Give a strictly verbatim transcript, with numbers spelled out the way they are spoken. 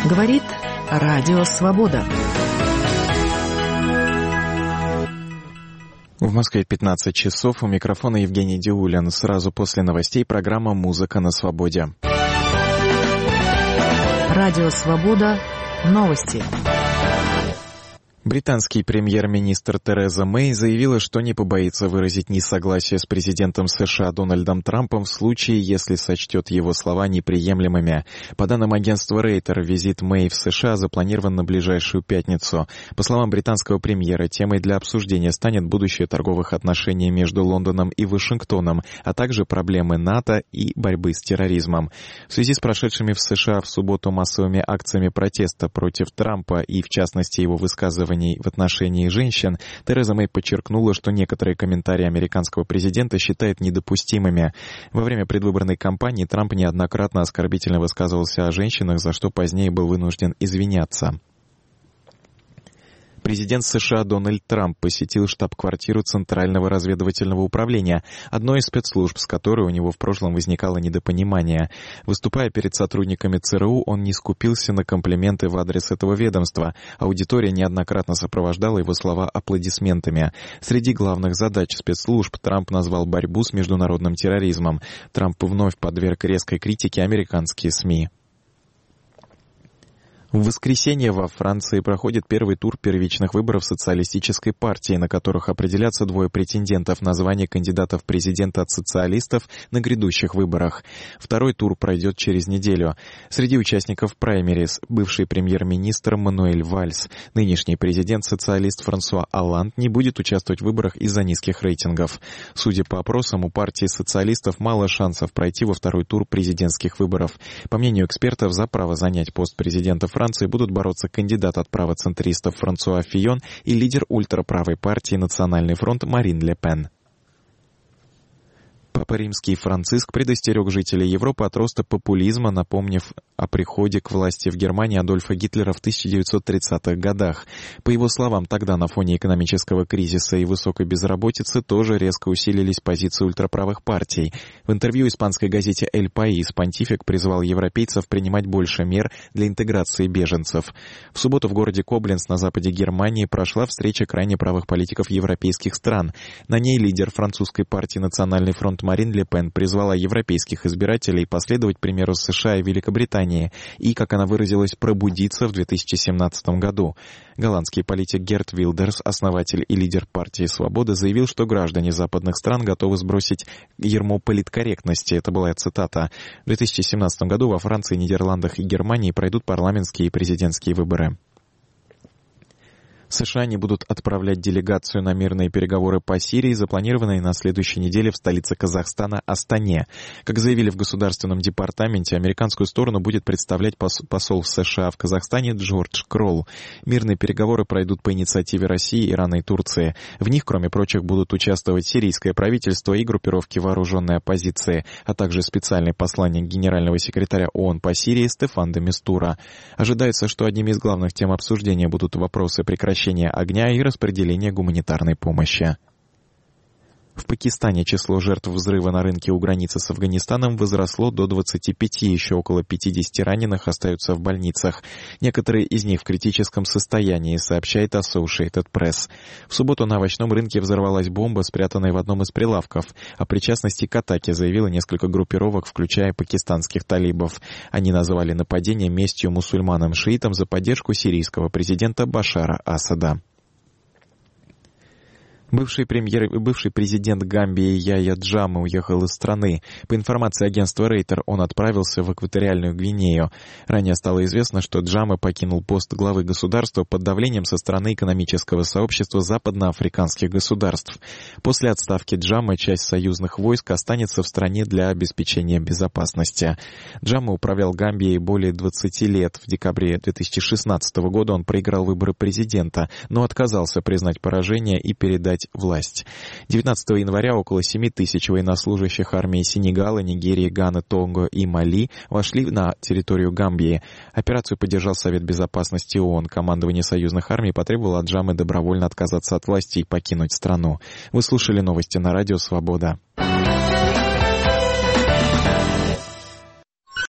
Говорит Радио Свобода. В Москве пятнадцать часов. У микрофона Евгений Диулин. Сразу после новостей программа «Музыка на свободе». Радио Свобода. Новости. Британский премьер-министр Тереза Мэй заявила, что не побоится выразить несогласие с президентом США Дональдом Трампом в случае, если сочтет его слова неприемлемыми. По данным агентства Рейтер, визит Мэй в США запланирован на ближайшую пятницу. По словам британского премьера, темой для обсуждения станет будущее торговых отношений между Лондоном и Вашингтоном, а также проблемы НАТО и борьбы с терроризмом. В связи с прошедшими в США в субботу массовыми акциями протеста против Трампа и, в частности, его высказываний в отношении женщин, Тереза Мэй подчеркнула, что некоторые комментарии американского президента считает недопустимыми. Во время предвыборной кампании Трамп неоднократно оскорбительно высказывался о женщинах, за что позднее был вынужден извиняться. Президент США Дональд Трамп посетил штаб-квартиру Центрального разведывательного управления, одной из спецслужб, с которой у него в прошлом возникало недопонимание. Выступая перед сотрудниками ЦРУ, он не скупился на комплименты в адрес этого ведомства. Аудитория неоднократно сопровождала его слова аплодисментами. Среди главных задач спецслужб Трамп назвал борьбу с международным терроризмом. Трамп вновь подверг резкой критике американские СМИ. В воскресенье во Франции проходит первый тур первичных выборов социалистической партии, на которых определятся двое претендентов на звание кандидатов в президенты от социалистов на грядущих выборах. Второй тур пройдет через неделю. Среди участников праймерис бывший премьер-министр Мануэль Вальс. Нынешний президент-социалист Франсуа Олланд не будет участвовать в выборах из-за низких рейтингов. Судя по опросам, у партии социалистов мало шансов пройти во второй тур президентских выборов. По мнению экспертов, за право занять пост президента Франции Франции будут бороться кандидат от правоцентристов Франсуа Фийон и лидер ультраправой партии «Национальный фронт» Марин Ле Пен. Папа Римский Франциск предостерег жителей Европы от роста популизма, напомнив о приходе к власти в Германии Адольфа Гитлера в тысяча девятьсот тридцатых годах. По его словам, тогда на фоне экономического кризиса и высокой безработицы тоже резко усилились позиции ультраправых партий. В интервью испанской газете «Эль Паис» понтифик призвал европейцев принимать больше мер для интеграции беженцев. В субботу в городе Кобленц на западе Германии прошла встреча крайне правых политиков европейских стран. На ней лидер французской партии «Национальный фронт» Марин Ле Пен призвала европейских избирателей последовать примеру США и Великобритании и, как она выразилась, пробудиться в две тысячи семнадцатом году. Голландский политик Герт Вилдерс, основатель и лидер партии «Свобода», заявил, что граждане западных стран готовы сбросить ярмо политкорректности. Это была цитата. В две тысячи семнадцатом году во Франции, Нидерландах и Германии пройдут парламентские и президентские выборы. США не будут отправлять делегацию на мирные переговоры по Сирии, запланированные на следующей неделе в столице Казахстана Астане. Как заявили в Государственном департаменте, американскую сторону будет представлять посол США в Казахстане Джордж Кролл. Мирные переговоры пройдут по инициативе России, Ирана и Турции. В них, кроме прочих, будут участвовать сирийское правительство и группировки вооруженной оппозиции, а также специальный посланник генерального секретаря ООН по Сирии Стефан де Мистура. Ожидается, что одними из главных тем обсуждения будут вопросы прекращения огня и распределения гуманитарной помощи. В Пакистане число жертв взрыва на рынке у границы с Афганистаном возросло до двадцати пяти, еще около пятидесяти раненых остаются в больницах. Некоторые из них в критическом состоянии, сообщает Associated Press. В субботу на овощном рынке взорвалась бомба, спрятанная в одном из прилавков. О причастности к атаке заявило несколько группировок, включая пакистанских талибов. Они назвали нападение местью мусульманам-шиитам за поддержку сирийского президента Башара Асада. Бывший премьер и бывший президент Гамбии Яя Джаме уехал из страны. По информации агентства Рейтер, он отправился в экваториальную Гвинею. Ранее стало известно, что Джаме покинул пост главы государства под давлением со стороны экономического сообщества западноафриканских государств. После отставки Джаме часть союзных войск останется в стране для обеспечения безопасности. Джаме управлял Гамбией более двадцати лет. В декабре две тысячи шестнадцатого года он проиграл выборы президента, но отказался признать поражение и передать власть. девятнадцатого января около семи тысяч военнослужащих армии Сенегала, Нигерии, Ганы, Того и Мали вошли на территорию Гамбии. Операцию поддержал Совет Безопасности ООН. Командование союзных армий потребовало от Джаме добровольно отказаться от власти и покинуть страну. Вы слушали новости на Радио Свобода.